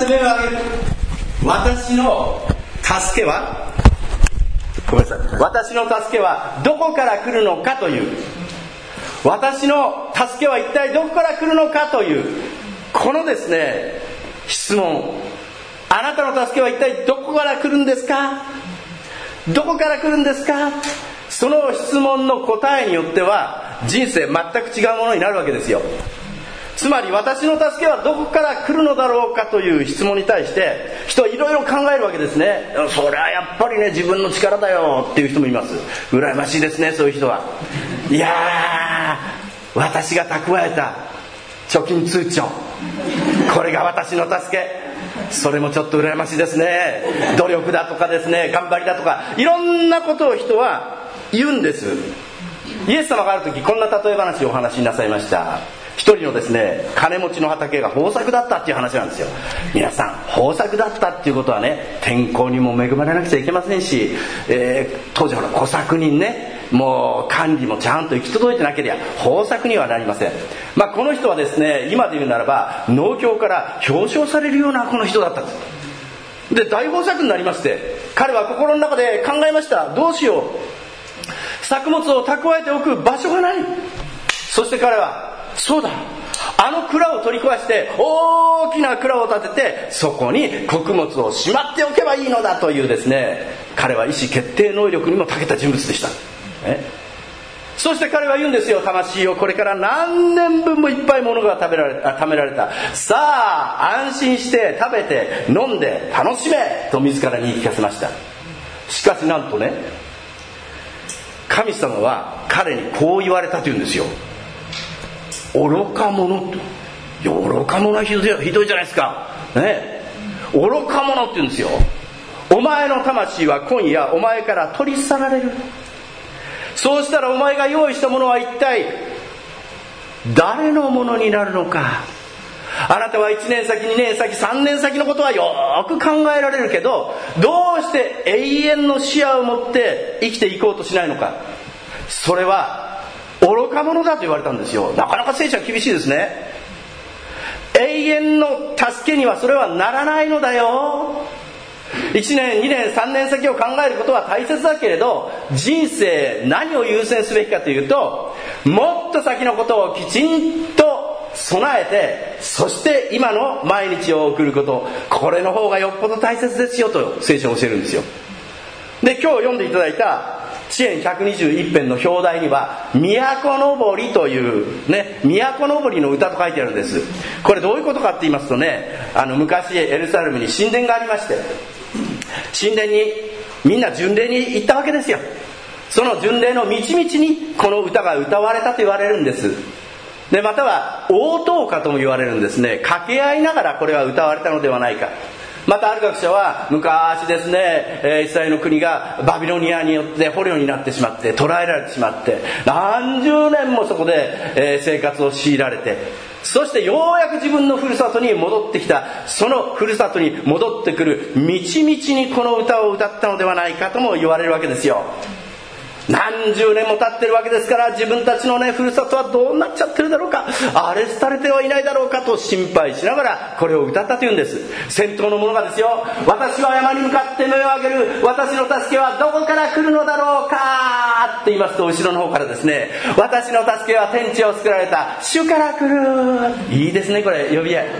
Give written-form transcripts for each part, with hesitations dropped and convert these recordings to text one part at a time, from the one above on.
目を上げる。私の助けは、ごめんなさい、私の助けはどこから来るのかという、私の助けは一体どこから来るのかという、このですね質問、あなたの助けは一体どこから来るんですか、どこから来るんですか。その質問の答えによっては人生全く違うものになるわけですよ。つまり私の助けはどこから来るのだろうかという質問に対して人はいろいろ考えるわけですね。それはやっぱりね、自分の力だよっていう人もいます。羨ましいですね、そういう人は。いやー、私が蓄えた貯金通帳、これが私の助け、それもちょっと羨ましいですね。努力だとかですね、頑張りだとか、いろんなことを人は言うんです。イエス様がある時こんな例え話をお話しなさいました。一人のですね金持ちの畑が豊作だったっていう話なんですよ。皆さん、豊作だったっていうことはね、天候にも恵まれなくちゃいけませんし、当時は小作人ね、もう管理もちゃんと行き届いてなければ豊作にはなりません。この人はですね、今で言うならば農協から表彰されるようなこの人だったんです。で、大豊作になりまして、彼は心の中で考えました。どうしよう、作物を蓄えておく場所がない。そして彼は、そうだ、あの蔵を取り壊して大きな蔵を建てて、そこに穀物をしまっておけばいいのだというですね、彼は意思決定能力にも長けた人物でした。そして彼は言うんですよ。魂をこれから何年分もいっぱいものが貯められた。さあ安心して食べて飲んで楽しめと自らに言い聞かせました。しかしなんとね、神様は彼にこう言われたというんですよ。愚か者と。いや、愚か者はひどいじゃないですかね。愚か者って言うんですよ。お前の魂は今夜お前から取り去られる。そうしたらお前が用意したものは一体誰のものになるのか。あなたは1年先2年先3年先のことはよく考えられるけど、どうして永遠の視野を持って生きていこうとしないのか。それは愚か者だと言われたんですよ。なかなか聖書は厳しいですね。永遠の助けにはそれはならないのだよ。1年2年3年先を考えることは大切だけれど、人生何を優先すべきかというと、もっと先のことをきちんと備えて、そして今の毎日を送ること、これの方がよっぽど大切ですよと聖書を教えるんですよ。で、今日読んでいただいた詩編121編の表題には都のぼりというね、都のぼりの歌と書いてあるんです。これどういうことかって言いますとね、昔エルサレムに神殿がありまして、神殿にみんな巡礼に行ったわけですよ。その巡礼の道々にこの歌が歌われたと言われるんです。で、または応答歌とも言われるんですね。掛け合いながらこれは歌われたのではないか。またある学者は、昔ですね、イスラエルの国がバビロニアによって捕虜になってしまって、捕らえられてしまって、何十年もそこで生活を強いられて、そしてようやく自分のふるさとに戻ってきた。そのふるさとに戻ってくる道々にこの歌を歌ったのではないかとも言われるわけですよ。何十年も経ってるわけですから、自分たちのね、ふるさとはどうなっちゃってるだろうか、荒れ廃れてはいないだろうかと心配しながらこれを歌ったというんです。先頭の者がですよ、私は山に向かって目を上げる、私の助けはどこから来るのだろうかって言いますと、後ろの方からですね、私の助けは天地を作られた主から来る。いいですね、これ呼び合い。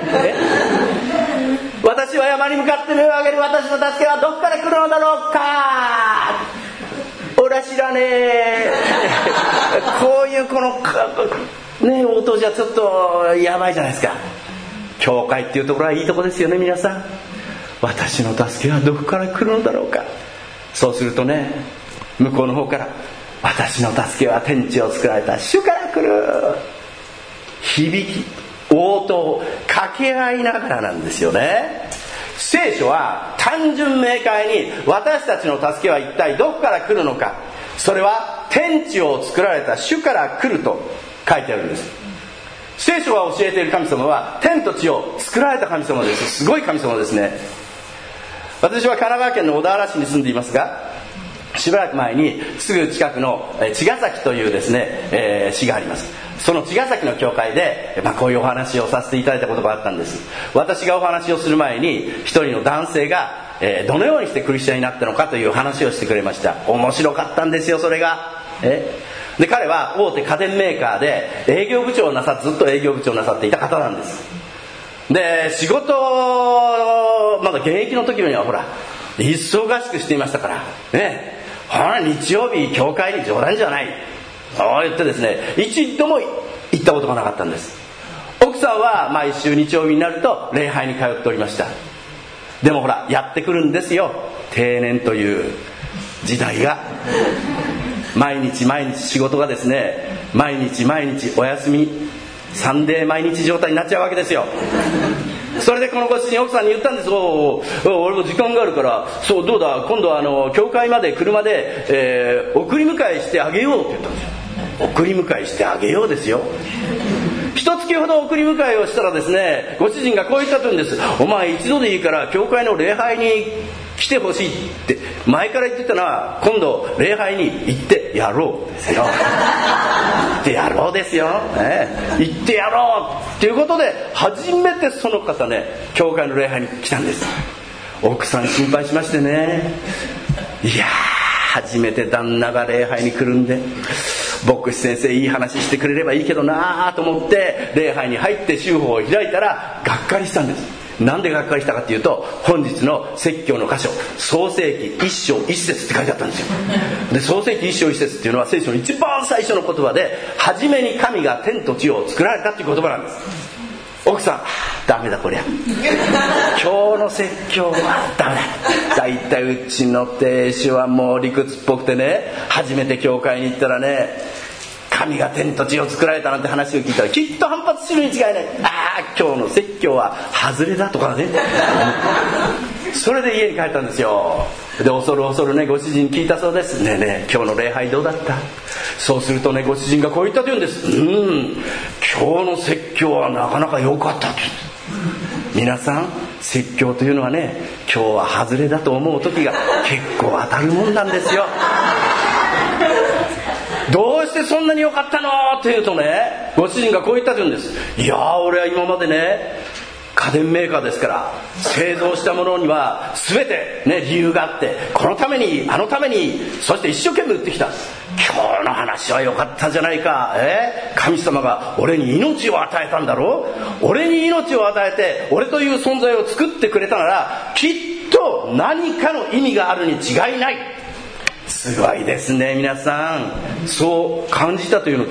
私は山に向かって目を上げる、私の助けはどこから来るのだろうか。俺は知らねえ。こういうこのね、応答じゃちょっとやばいじゃないですか。教会っていうところはいいとこですよね、皆さん。私の助けはどこから来るのだろうか。そうするとね、向こうの方から私の助けは天地を作られた主から来る。響き、応答、掛け合いながらなんですよね。聖書は単純明快に私たちの助けは一体どこから来るのか、それは天地を作られた主から来ると書いてあるんです。聖書が教えている神様は天と地を作られた神様です。すごい神様ですね。私は神奈川県の小田原市に住んでいますが、しばらく前にすぐ近くの茅ヶ崎というですね、市があります。 その茅ヶ崎の教会で、こういうお話をさせていただいたことがあったんです。私がお話をする前に一人の男性が、どのようにしてクリスチャンになったのかという話をしてくれました。面白かったんですよ、それが。で、彼は大手家電メーカーでずっと営業部長をなさっていた方なんです。で、仕事まだ現役の時には忙しくしていましたからね。日曜日教会に冗談じゃない、そう言ってですね、一度も行ったことがなかったんです。奥さんは毎週日曜日になると礼拝に通っておりました。でもやってくるんですよ、定年という時代が。毎日仕事がですね、毎日お休み、サンデー毎日状態になっちゃうわけですよ。それでこのご主人、奥さんに言ったんです。俺も時間があるから、そうどうだ、今度は教会まで車で、送り迎えしてあげようって言ったんですよ。送り迎えしてあげようですよ。一月ほど送り迎えをしたらですね、ご主人がこう言ったと言うんです。お前一度でいいから教会の礼拝に来てほしいって前から言ってたのは、今度礼拝に行ってやろうですよ。行ってやろうですよ、行ってやろうっていうことで、初めてその方ね、教会の礼拝に来たんです。奥さん心配しましてね、いや初めて旦那が礼拝に来るんで、牧師先生いい話してくれればいいけどなと思って礼拝に入って宗法を開いたらがっかりしたんです。なんでがっかりしたかっていうと、本日の説教の箇所、創世記一章一節って書いてあったんですよ。で、創世記一章一節っていうのは聖書の一番最初の言葉で、初めに神が天と地を作られたっていう言葉なんです。奥さん、ダメだこりゃ、今日の説教はダメだ。だいたいうちの亭主はもう理屈っぽくてね、初めて教会に行ったらね、神が天と地を作られたなんて話を聞いたらきっと反発するに違いない。今日の説教は外れだとかね。それで家に帰ったんですよ。で、恐るね、ご主人に聞いたそうです。ねえねえ、今日の礼拝どうだった？そうするとね、ご主人がこう言ったと言うんです。今日の説教はなかなか良かったって。皆さん、説教というのはね、今日は外れだと思う時が結構当たるもんなんですよ。どうしてそんなに良かったのって言うとね、ご主人がこう言ったと言うんです。いや俺は今までね、家電メーカーですから、製造したものには全てね、理由があって、このためにあのために、そして一生懸命売ってきた。今日の話は良かったじゃないか。神様が俺に命を与えたんだろう。俺に命を与えて、俺という存在を作ってくれたなら、きっと何かの意味があるに違いない。すごいですね、皆さん。そう感じたというのです。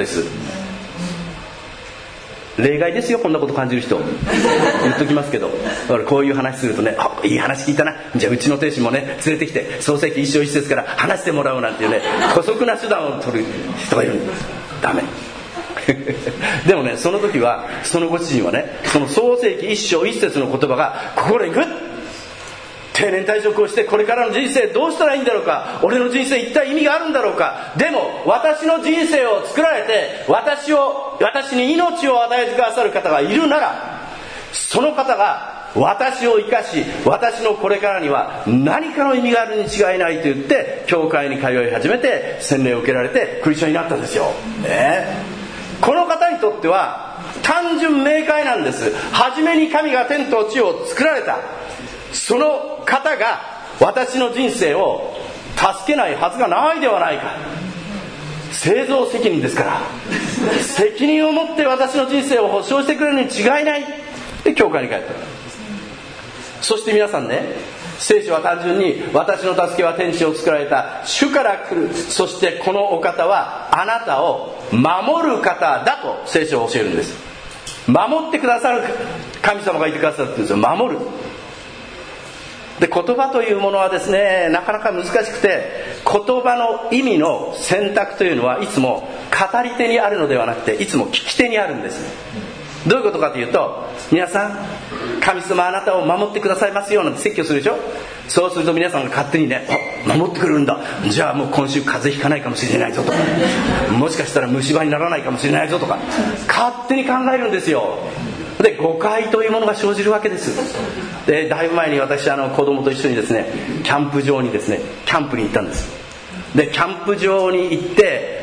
例外ですよ、こんなこと感じる人。言っときますけど、こういう話するとね、いい話聞いたな、じゃあうちの亭主もね連れてきて、創世記一章一節から話してもらうなんていうね、姑息な手段を取る人がいるんです。ダメ。でもね、その時はそのご主人はね、その創世記一章一節の言葉が心にグッ、定年退職をしてこれからの人生どうしたらいいんだろうか、俺の人生一体意味があるんだろうか、でも私の人生を作られて私に命を与えてくださる方がいるなら、その方が私を生かし、私のこれからには何かの意味があるに違いないと言って教会に通い始めて、洗礼を受けられてクリスチャンになったんですよ、この方にとっては単純明快なんです。初めに神が天と地を作られた、その方が私の人生を助けないはずがないではないか。製造責任ですから、責任を持って私の人生を保証してくれるに違いないで教会に帰った。そして皆さんね、聖書は単純に私の助けは天地を作られた主から来る、そしてこのお方はあなたを守る方だと聖書を教えるんです。守ってくださる神様がいてくださるって言うんですよ。守る。で、言葉というものはですね、なかなか難しくて、言葉の意味の選択というのはいつも語り手にあるのではなくて、いつも聞き手にあるんです。どういうことかというと、皆さん、神様あなたを守ってくださいますようなんて説教するでしょ。そうすると皆さんが勝手にね、守ってくれるんだ、じゃあもう今週風邪ひかないかもしれないぞとか、もしかしたら虫歯にならないかもしれないぞとか、勝手に考えるんですよ。で、誤解というものが生じるわけです。で、だいぶ前に私子供と一緒にですね、キャンプ場にですね、キャンプに行ったんです。で、キャンプ場に行って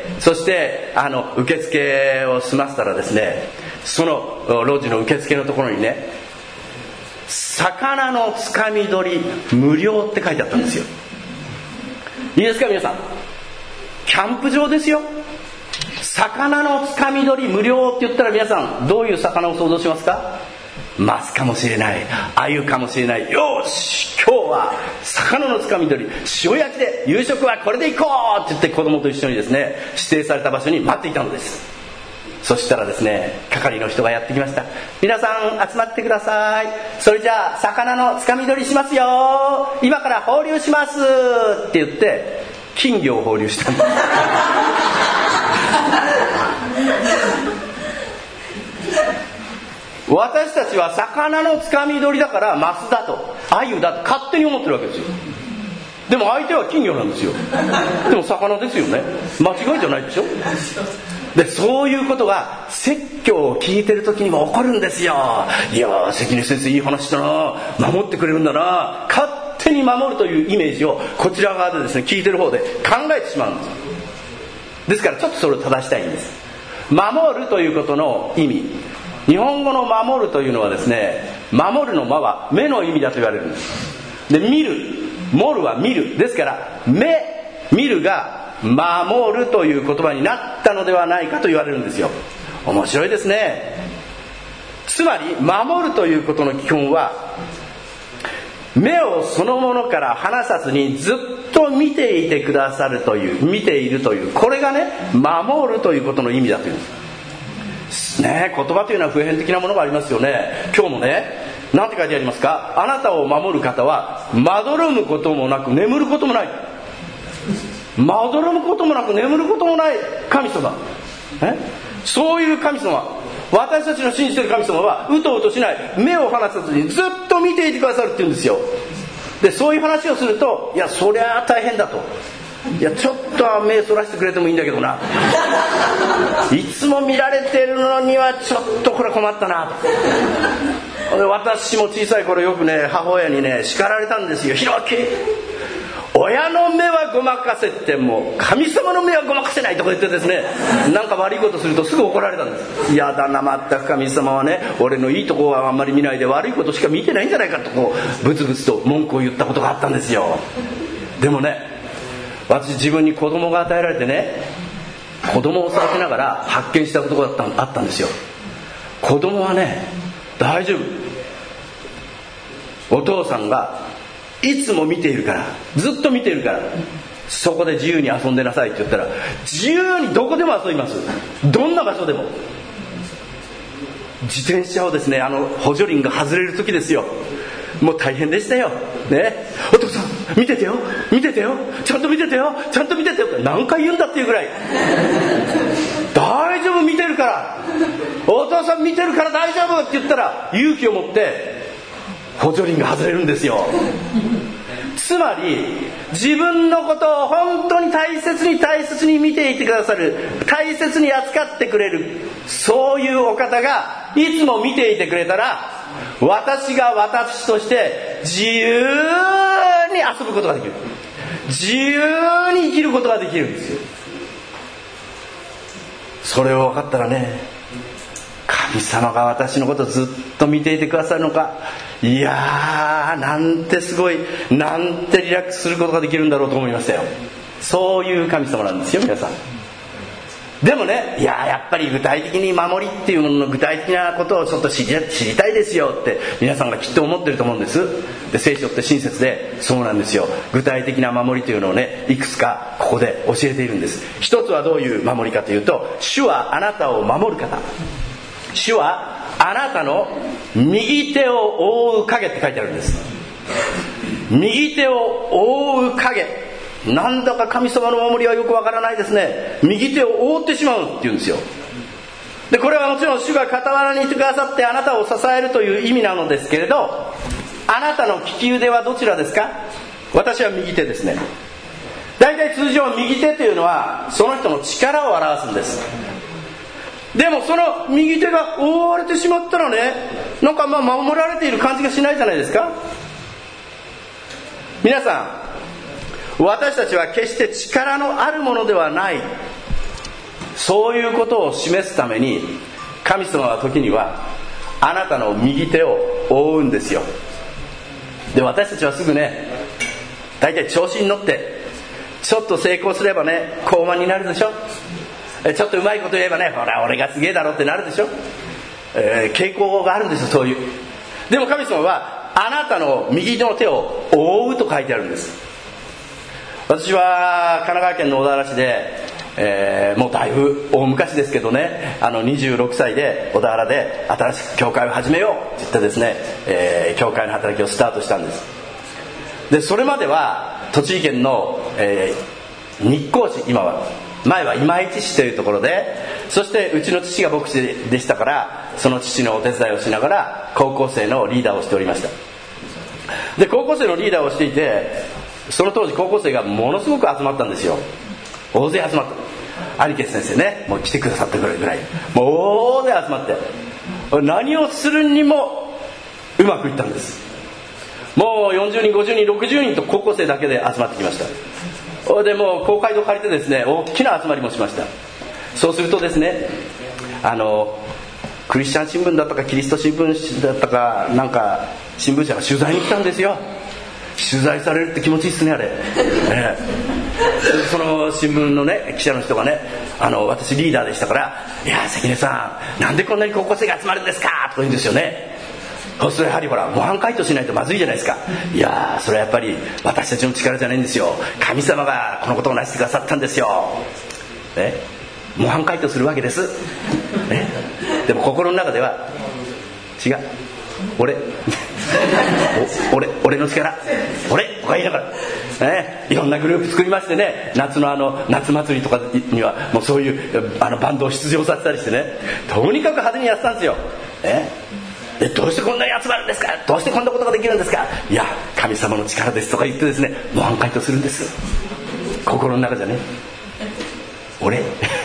そして受付を済ませたらですね、その路地の受付のところにね、魚のつかみ取り無料って書いてあったんですよ。いいですか皆さん、キャンプ場ですよ。魚のつかみ取り無料って言ったら、皆さんどういう魚を想像しますか？マスかもしれない、鮎かもしれない。よし、今日は魚のつかみ取り塩焼きで、夕食はこれで行こうって言って子供と一緒にですね、指定された場所に待っていたのです。そしたらですね、係の人がやってきました。皆さん集まってください。それじゃあ魚のつかみ取りしますよ、今から放流しますって言って金魚を放流したんです。私たちは魚のつかみ取りだからマスだと鮎だと勝手に思ってるわけですよ。でも相手は金魚なんですよ。でも魚ですよね。間違いじゃないでしょ。で、そういうことが説教を聞いてる時にも起こるんですよ。いやー、関根先生いい話だな、守ってくれるんだな、勝手に守るというイメージをこちら側でですね、聞いてる方で考えてしまうんです。ですからちょっとそれを正したいんです。守るということの意味、日本語の守るというのはですね、守るの間は目の意味だと言われるんです。で、見る、守るは見るですから、見るが守るという言葉になったのではないかと言われるんですよ。面白いですね。つまり守るということの基本は、目をそのものから離さずにずっと見ていてくださるという、見ているという、これがね、守るということの意味だというんですね。言葉というのは普遍的なものがありますよね。今日もね、なんて書いてありますか？あなたを守る方はまどろむこともなく眠ることもない。まどろむこともなく眠ることもない神様。そういう神様、私たちの信じている神様はうとうとしない、目を離さずにずっと見ていてくださるって言うんですよ。で、そういう話をすると、いやそりゃ大変だと、いやちょっとは目そらしてくれてもいいんだけどな、いつも見られてるのにはちょっとこれ困ったなと。で、私も小さい頃よくね、母親にね叱られたんですよ。ひろき、親の目はごまかせっても神様の目はごまかせないとか言ってですね、なんか悪いことするとすぐ怒られたんです。いやだな、まったく神様はね、俺のいいとこはあんまり見ないで悪いことしか見てないんじゃないかと、こうブツブツと文句を言ったことがあったんですよ。でもね、私自分に子供が与えられてね、子供を育てながら発見したことがあったんですよ。子供はね、大丈夫、お父さんがいつも見ているから、ずっと見ているから、そこで自由に遊んでなさいって言ったら、自由にどこでも遊びます。どんな場所でも。自転車をですね、補助輪が外れる時ですよ、もう大変でしたよ、ね、お父さん見ててよ、見ててよ、ちゃんと見ててよ、ちゃんと見ててよって何回言うんだっていうぐらい大丈夫、見てるから、お父さん見てるから大丈夫って言ったら、勇気を持って補助輪が外れるんですよ。つまり自分のことを本当に大切に見ていてくださる、大切に扱ってくれる、そういうお方がいつも見ていてくれたら、私が私として自由に遊ぶことができる、自由に生きることができるんですよ。それを分かったらね、神様が私のことをずっと見ていてくださるのか、いやー、なんてすごい、なんてリラックスすることができるんだろうと思いましたよ。そういう神様なんですよ、皆さん。でもね、やっぱり具体的に守りっていうものの具体的なことをちょっと知りたいですよって皆さんがきっと思ってると思うんです。で、聖書って親切でそうなんですよ。具体的な守りというのをね、いくつかここで教えているんです。一つはどういう守りかというと、主はあなたを守る方、主はあなたの右手を覆う影って書いてあるんです。右手を覆う影、なんだか神様の守りはよくわからないですね。右手を覆ってしまうって言うんですよ。で、これはもちろん主が傍らにいてくださってあなたを支えるという意味なのですけれど、あなたの利き腕はどちらですか？私は右手ですね。大体通常右手というのはその人の力を表すんです。でもその右手が覆われてしまったらね、なんか守られている感じがしないじゃないですか。皆さん、私たちは決して力のあるものではないそういうことを示すために神様は時にはあなたの右手を覆うんですよ。で、私たちはすぐね、大体調子に乗ってちょっと成功すればね高慢になるでしょ。ちょっとうまいこと言えばね、ほら俺がすげえだろってなるでしょ。傾向があるんですよ、そういう。でも神様はあなたの右の手を覆うと書いてあるんです。私は神奈川県の小田原市で、もうだいぶ大昔ですけどね、26歳で小田原で新しく教会を始めようって言ってですね、教会の働きをスタートしたんです。でそれまでは栃木県の、日光市、前は今市市というところで、そしてうちの父が牧師でしたから、その父のお手伝いをしながら高校生のリーダーをしておりました。で高校生のリーダーをしていて、その当時高校生がものすごく集まったんですよ。大勢集まった。アニケス先生ね、もう来てくださったぐらい、もう大勢集まって、何をするにもうまくいったんです。もう40人50人60人と高校生だけで集まってきました。でもう公会堂借りてですね、大きな集まりもしました。そうするとですね、クリスチャン新聞だったかキリスト新聞だったかなんか新聞社が取材に来たんですよ。取材されるって気持ちいいっすね、あれ。その新聞のね記者の人がね、私リーダーでしたから、いや関根さんなんでこんなに高校生が集まるんですかとか言うんですよね。そうするとやはりほら模範解答しないとまずいじゃないですか。いやそれはやっぱり私たちの力じゃないんですよ、神様がこのことをなしてくださったんですよ、模範解答するわけです、でも心の中では違う、俺の力、俺とか言いながら、いろんなグループ作りましてね、夏の夏祭りとかにはもうそういうバンドを出場させたりしてね、とにかく派手にやってたんですよ、でどうしてこんなに集まるんですか、どうしてこんなことができるんですか、いや神様の力ですとか言ってですね、模範解答するんです。心の中じゃね、俺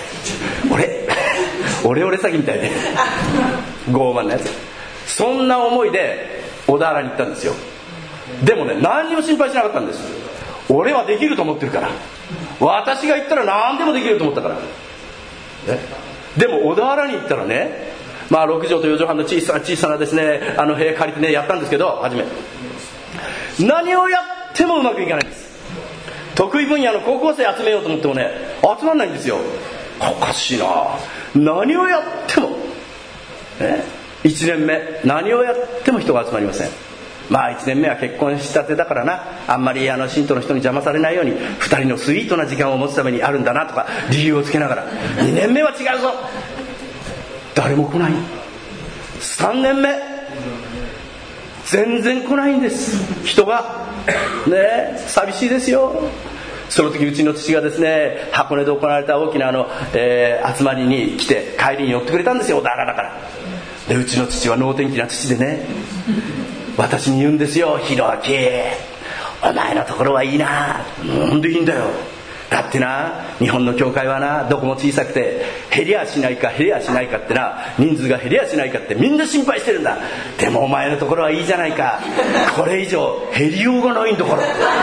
詐欺みたいで傲慢なやつ、そんな思いで小田原に行ったんですよ。でもね、何にも心配しなかったんです。俺はできると思ってるから、私が行ったら何でもできると思ったから、でも小田原に行ったらね、6畳と4畳半の小さなですね部屋借りてねやったんですけど、初め何をやってもうまくいかないんです。得意分野の高校生集めようと思ってもね集まんないんですよ。おかしいな、何をやっても、1年目何をやっても人が集まりません。1年目は結婚したてだからな、あんまり信徒の人に邪魔されないように2人のスイートな時間を持つためにあるんだなとか理由をつけながら、2年目は違うぞ、誰も来ない。3年目全然来ないんです、人がね、寂しいですよ。その時うちの父がですね、箱根で行われた大きな集まりに来て帰りに寄ってくれたんですよ、小田原だから。でうちの父は能天気な父でね、私に言うんですよ、ひろあきお前のところはいいな。なんでいいんだよ、だってな日本の教会はなどこも小さくて減りゃしないかってな、人数が減りゃしないかってみんな心配してるんだ。でもお前のところはいいじゃないか、これ以上減りようがないんだ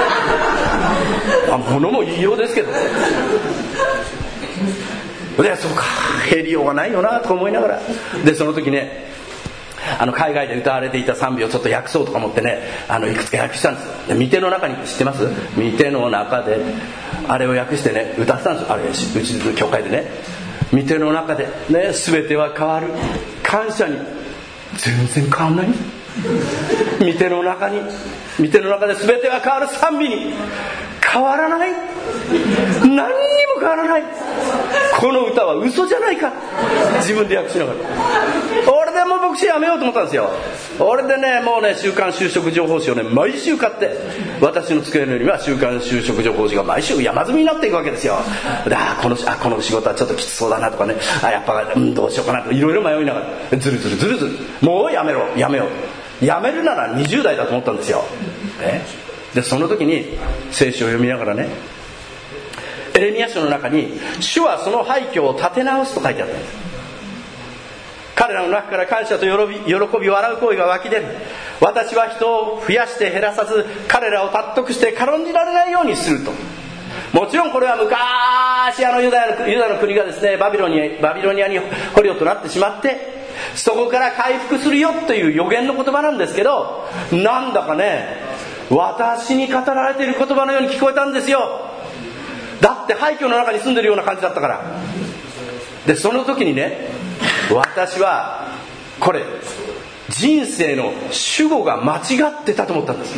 から物も言いようですけど、でそうか減りようがないよなと思いながら、でその時ね海外で歌われていた賛美をちょっと訳そうとか思ってね、いくつか訳したんですよ。で御手の中に、知ってます？御手の中であれを訳してね歌ってたんですよ。あれうちの教会でね、御手の中でね全ては変わる、感謝に全然変わんない。御手の中で全ては変わる、賛美に変わらない、何にも変わらない。この歌は嘘じゃないか、自分で訳しながら。俺でも牧師やめようと思ったんですよ。俺でねもうね週刊就職情報誌をね毎週買って、私の机の上には週刊就職情報誌が毎週山積みになっていくわけですよ。でこの仕事はちょっときつそうだなとかね、やっぱ、どうしようかなといろいろ迷いながらずるずるもうやめよう、やめるなら20代だと思ったんですよ。でその時に聖書を読みながらね、エレミヤ書の中に主はその廃墟を立て直すと書いてあったんです。彼らの中から感謝と喜び笑う声が湧き出る。私は人を増やして減らさず、彼らを尊くして軽んじられないようにすると。 もちろんこれは昔ユダの国がですね、バビロニアに捕虜となってしまって、そこから回復するよという予言の言葉なんですけど、なんだかね、私に語られている言葉のように聞こえたんですよ。だって廃墟の中に住んでるような感じだったから。でその時にね、私はこれ人生の主語が間違ってたと思ったんです。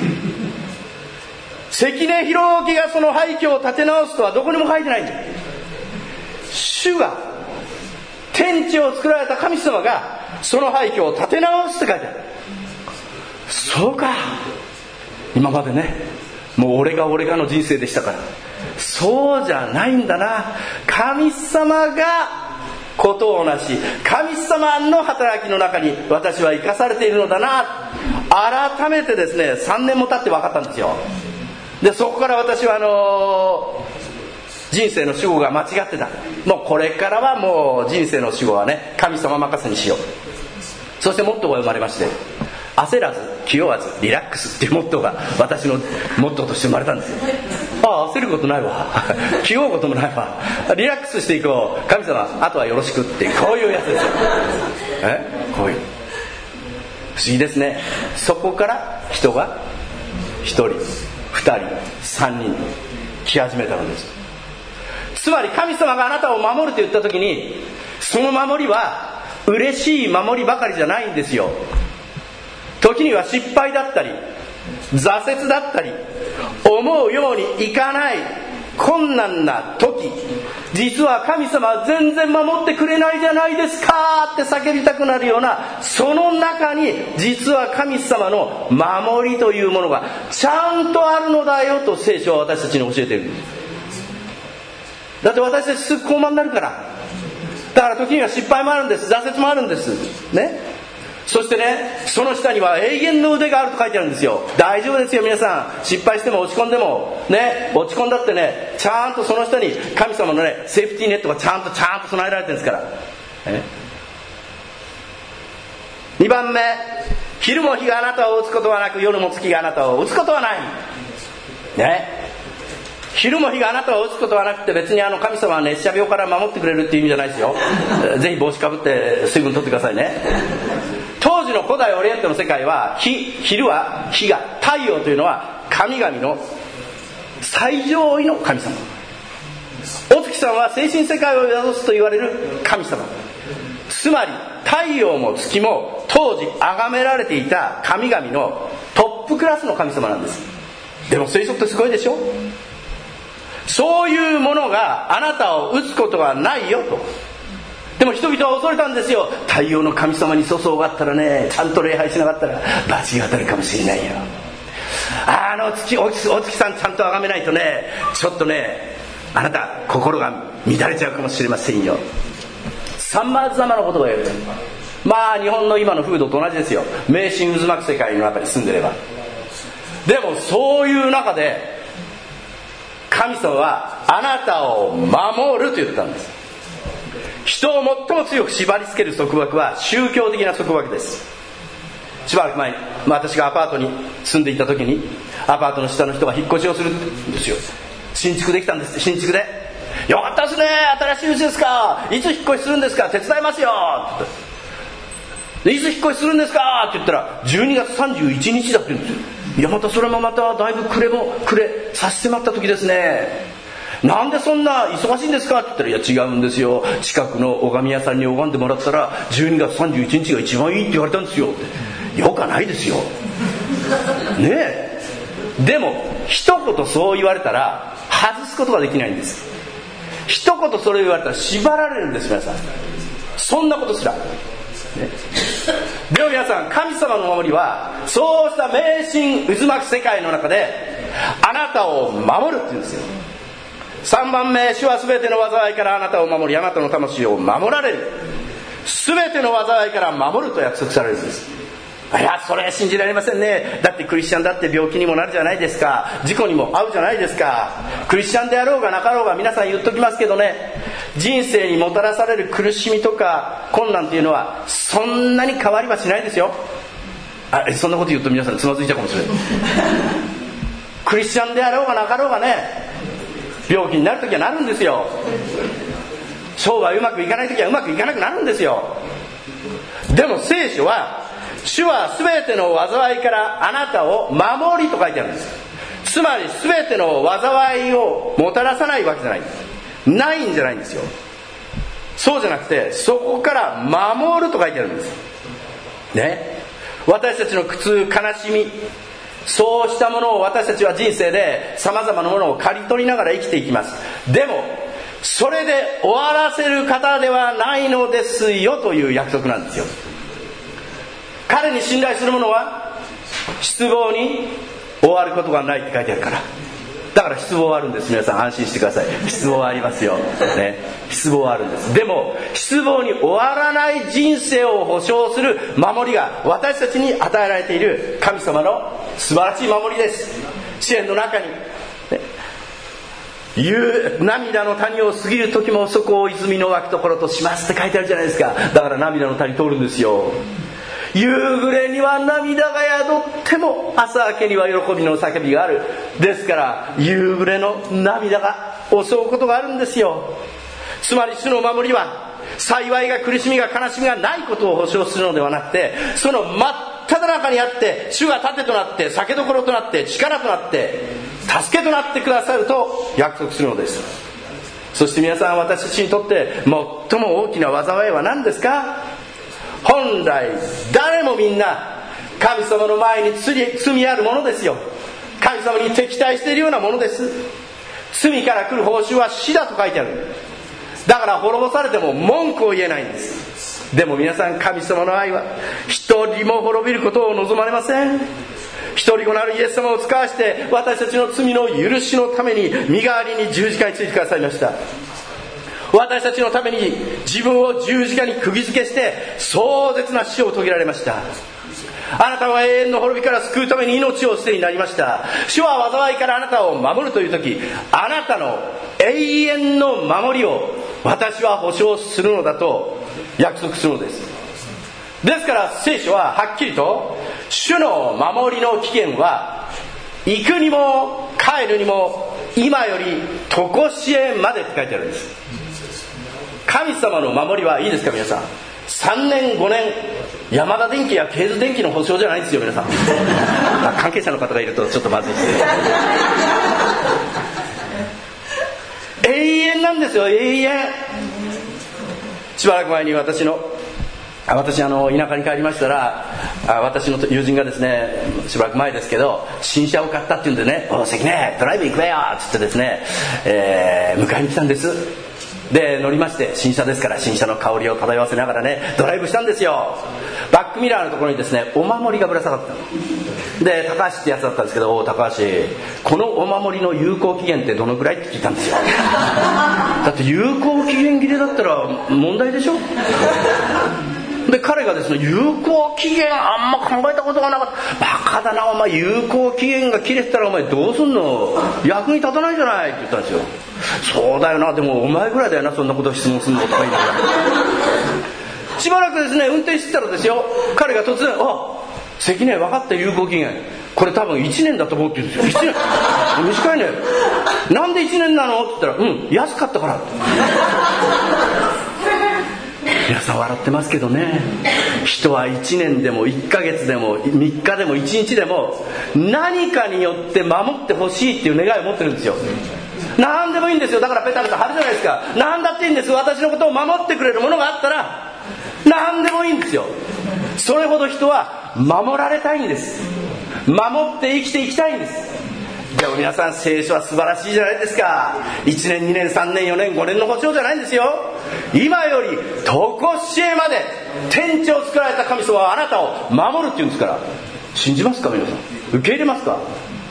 関根弘之がその廃墟を建て直すとはどこにも書いてないんだよ。主が、天地を作られた神様がその廃墟を建て直すって書いてある。そうか、今までね、もう俺がの人生でしたから、そうじゃないんだな。神様がことをなし、神様の働きの中に私は生かされているのだな、改めてですね、3年も経って分かったんですよ。でそこから私は人生の主語が間違ってた。もうこれからはもう人生の主語はね、神様任せにしよう。そしてモットーが生まれまして、焦らず気負わずリラックスっていうモットーが私のモットーとして生まれたんですよ。ああ、焦ることないわ気負うこともないわ、リラックスしていこう、神様あとはよろしくっていう、こういうやつですよ。こういう不思議ですね。そこから人が1人2人3人来始めたのです。つまり神様があなたを守ると言った時に、その守りは嬉しい守りばかりじゃないんですよ。時には失敗だったり挫折だったり、思うようにいかない困難な時、実は神様は全然守ってくれないじゃないですかって叫びたくなるような、その中に実は神様の守りというものがちゃんとあるのだよと聖書は私たちに教えているんです。だって私たちすぐ高慢になるから。だから時には失敗もあるんです、挫折もあるんですね。そしてね、その下には永遠の腕があると書いてあるんですよ。大丈夫ですよ皆さん、失敗しても落ち込んでもね、落ち込んだってね、ちゃんとその下に神様のねセーフティーネットがちゃんと備えられてるんですから、2番目、昼も日があなたを打つことはなく、夜も月があなたを打つことはないね。昼も日があなたを打つことはなくて、別に神様は熱射病から守ってくれるっていう意味じゃないですよぜひ帽子かぶって水分取ってくださいね。当時の古代オリエントの世界は昼は日が、太陽というのは神々の最上位の神様、お月さんは精神世界を宿すと言われる神様。つまり太陽も月も当時崇められていた神々のトップクラスの神様なんです。でも聖書ってすごいでしょ。そういうものがあなたを打つことはないよと。でも人々は恐れたんですよ。太陽の神様に粗相があったらね、ちゃんと礼拝しなかったら罰が当たるかもしれないよ。お月さんちゃんと崇めないとね、ちょっとね、あなた心が乱れちゃうかもしれませんよ。さまざまなことが言われる。まあ日本の今の風土と同じですよ。迷信渦巻く世界の中に住んでれば。でもそういう中で神様はあなたを守ると言ったんです。人を最も強く縛り付ける束縛は宗教的な束縛です。しばらく前に、私がアパートに住んでいた時に、アパートの下の人が引っ越しをするんですよ。新築できたんです。新築でよかったですね、新しい家ですか、いつ引っ越しするんですか、手伝いますよって。いつ引っ越しするんですかって言ったら12月31日だって言うんですよ。いや、またそれもまただいぶ暮れ差し迫った時ですね。なんでそんな忙しいんですかって言ったら、いや違うんですよ、近くの拝み屋さんに拝んでもらったら12月31日が一番いいって言われたんですよって。よかないですよねえ。でも一言そう言われたら外すことができないんです。一言それを言われたら縛られるんです。皆さんそんなことすら、ね、でも皆さん、神様の守りはそうした迷信渦巻く世界の中であなたを守るって言うんですよ。3番目、主はすべての災いからあなたを守り、あなたの魂を守られる。すべての災いから守ると約束されるんです。いや、それ信じられませんね。だってクリスチャンだって病気にもなるじゃないですか、事故にも遭うじゃないですか。クリスチャンであろうがなかろうが、皆さん言っときますけどね、人生にもたらされる苦しみとか困難というのはそんなに変わりはしないですよ。そんなこと言うと皆さんつまずいちゃうかもしれないクリスチャンであろうがなかろうがね、 病気になるときはなるんですよ。商売うまくいかないときはうまくいかなくなるんですよ。でも聖書は、主はすべての災いからあなたを守りと書いてあるんです。つまりすべての災いをもたらさないわけじゃない。ないんじゃないんですよ。そうじゃなくて、そこから守ると書いてあるんですね。私たちの苦痛、悲しみ、そうしたものを私たちは人生で様々なものを刈り取りながら生きていきます。でもそれで終わらせる方ではないのですよという約束なんですよ。彼に信頼する者は失望に終わることがないって書いてあるから。だから失望はあるんです。皆さん安心してください。失望はありますよ、ね、失望はあるんです。でも失望に終わらない人生を保証する守りが私たちに与えられている神様の素晴らしい守りです。詩篇の中に、涙の谷を過ぎる時もそこを泉の湧くところとしますって書いてあるじゃないですか。だから涙の谷通るんですよ。夕暮れには涙が宿っても朝明けには喜びの叫びがある。ですから夕暮れの涙が襲うことがあるんですよ。つまり主の守りは幸いが苦しみが悲しみがないことを保証するのではなくて、その真っ只中にあって主が盾となって酒どころとなって力となって助けとなってくださると約束するのです。そして皆さん、私たちにとって最も大きな災いは何ですか？本来誰もみんな神様の前に罪あるものですよ。神様に敵対しているようなものです。罪から来る報酬は死だと書いてある。だから滅ぼされても文句を言えないんです。でも皆さん、神様の愛は一人も滅びることを望まれません。一人子なるイエス様を使わして私たちの罪の許しのために身代わりに十字架についてくださいました。私たちのために自分を十字架に釘付けして壮絶な死を遂げられました。あなたは永遠の滅びから救うために命を捨てになりました。主は災いからあなたを守るという時、あなたの永遠の守りを私は保証するのだと約束するのです。ですから聖書ははっきりと、主の守りの期限は行くにも帰るにも今より常しえまでって書いてあるんです。神様の守りはいいですか皆さん、3年5年ヤマダ電機やケーズ電機の保証じゃないんですよ皆さん関係者の方がいるとちょっとまずいです永遠なんですよ、永遠。しばらく前に私田舎に帰りましたら、私の友人がですね、しばらく前ですけど新車を買ったっていうんでね、お関ねドライブ行くわよっつってですね、迎えに来たんです。で乗りまして、新車ですから新車の香りを漂わせながらねドライブしたんですよ。バックミラーのところにですねお守りがぶら下がったので、高橋ってやつだったんですけど、お高橋このお守りの有効期限ってどのぐらいって聞いたんですよだって有効期限切れだったら問題でしょで彼がですね、有効期限あんま考えたことがなかった、バカだなお前、有効期限が切れてたらお前どうすんの、役に立たないじゃないって言ったんですよ。そうだよな、でもお前ぐらいだよなそんなことを質問するのとか言いながらしばらくですね運転してたらですよ、彼が突然関根分かった有効期限これ多分1年だと思ってるんですよ。1年短いね、なんで1年なのって言ったら、安かったから皆さん笑ってますけどね、人は1年でも1ヶ月でも3日でも1日でも何かによって守ってほしいっていう願いを持ってるんですよ。何でもいいんですよ。だからペタペタ貼るじゃないですか。何だっていいんです。私のことを守ってくれるものがあったら何でもいいんですよ。それほど人は守られたいんです。守って生きていきたいんです。でも皆さん、聖書は素晴らしいじゃないですか。1年2年3年4年5年の保証じゃないんですよ。今より常しえまで天地を作られた神様はあなたを守るって言うんですから、信じますか皆さん、受け入れますか。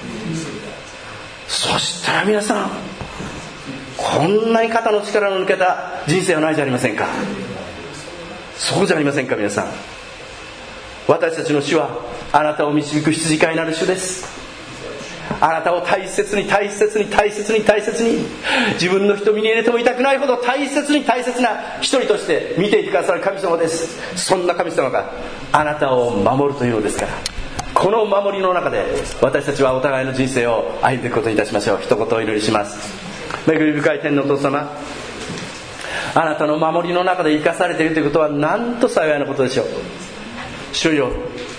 そしたら皆さん、こんなに肩の力の抜けた人生はないじゃありませんか。そうじゃありませんか皆さん。私たちの主はあなたを導く羊飼いなる主です。あなたを大切に大切に大切に大切に、自分の瞳に入れても痛くないほど大切に大切な一人として見ていてくださる神様です。そんな神様があなたを守るというのですから、この守りの中で私たちはお互いの人生を歩んでいくことにいたしましょう。一言お祈りします。 恵み深い天のお父様、あなたの守りの中で生かされているということはなんと幸いなことでしょう。主よ、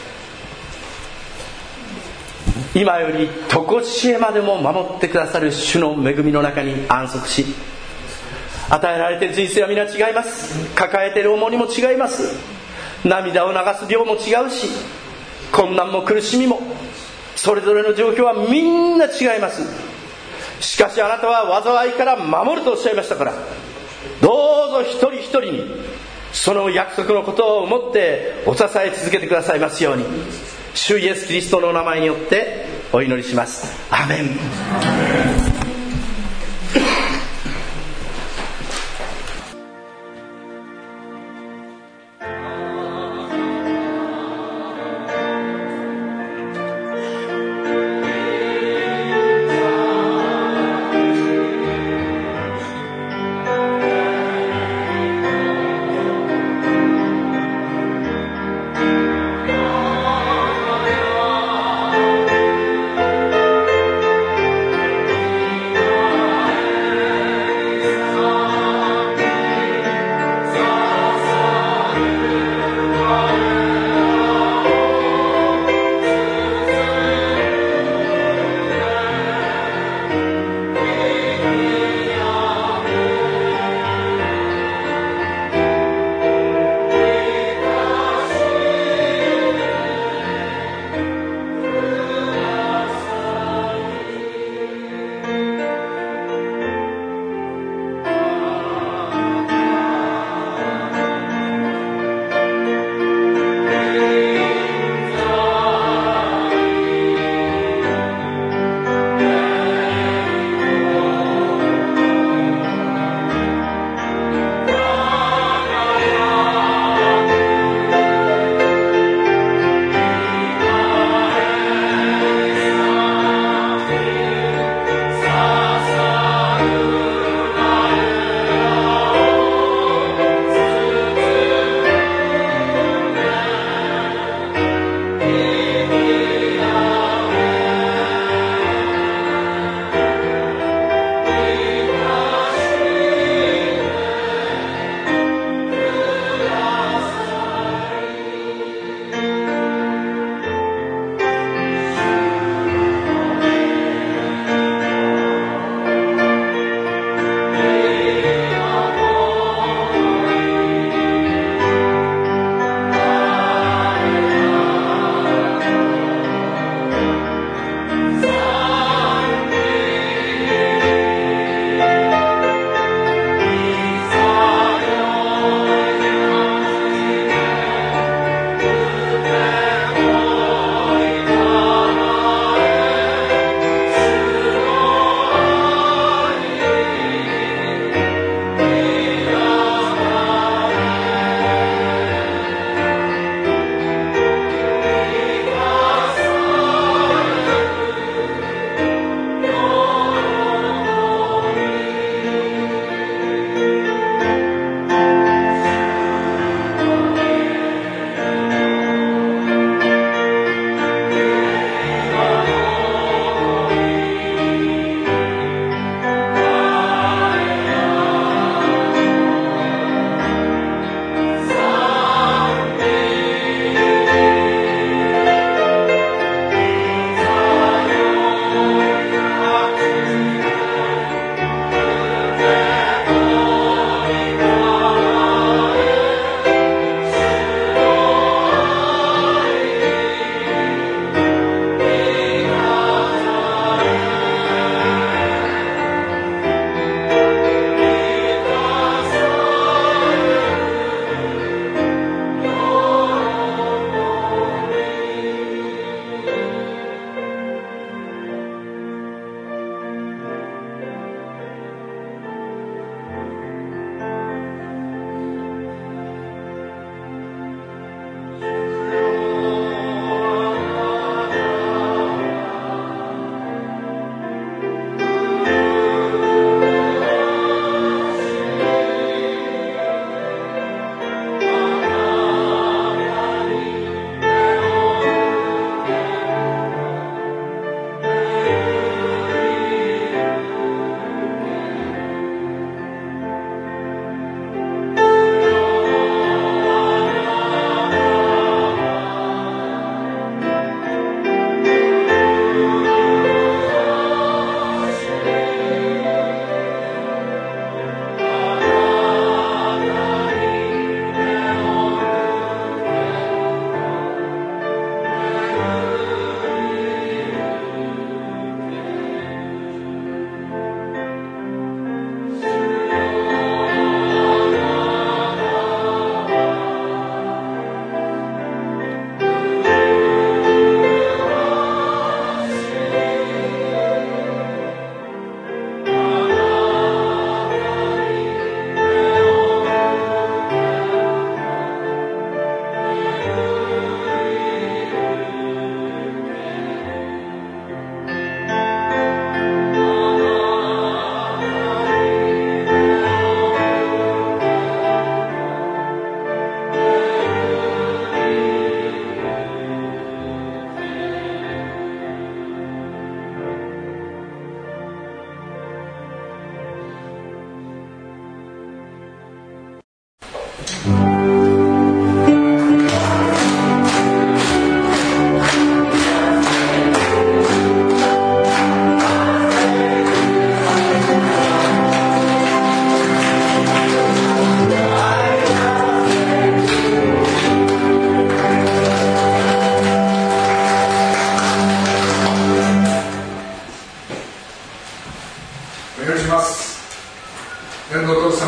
今より常しえまでも守ってくださる主の恵みの中に安息し、与えられている人生は皆違います。抱えている重荷も違います。涙を流す量も違うし、困難も苦しみも、それぞれの状況はみんな違います。しかしあなたは災いから守るとおっしゃいましたから、どうぞ一人一人にその約束のことを思ってお支え続けてくださいますように、主イエスキリストの名前によってお祈りします。アメン。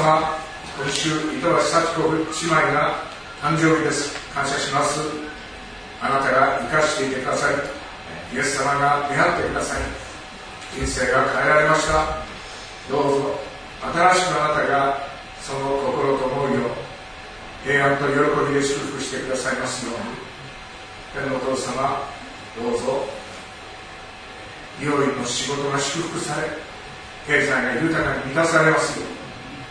様、今週糸橋幸子姉妹が誕生日です。感謝します。あなたが生かしていてください。イエス様が出会ってください。人生が変えられました。どうぞ新しくあなたがその心と思いを平安と喜びで祝福してくださいますように。天のお父様、どうぞ美容院の仕事が祝福され、経済が豊かに満たされますように。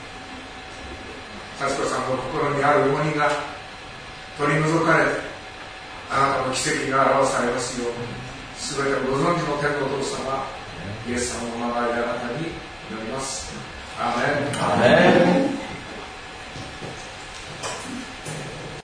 幸子さんの心にある重荷が取り除かれて、あなたの奇跡が表されますように。すべてご存知の天のお父様、イエス様の名前であなたに祈ります。アーメン。